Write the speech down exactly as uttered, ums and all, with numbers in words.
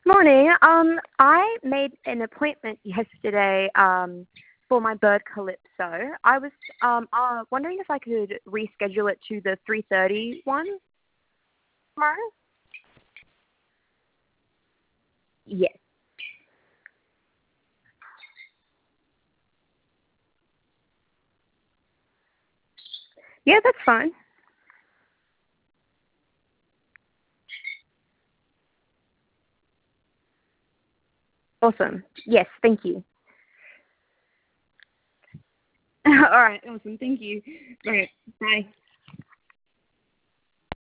Morning. Um, I made an appointment yesterday um, for my bird Calypso. I was um, uh, wondering if I could reschedule it to the three thirty one tomorrow. Yes. Yeah, that's fine. Awesome. Yes, thank you. All right, awesome. Thank you. All right, bye.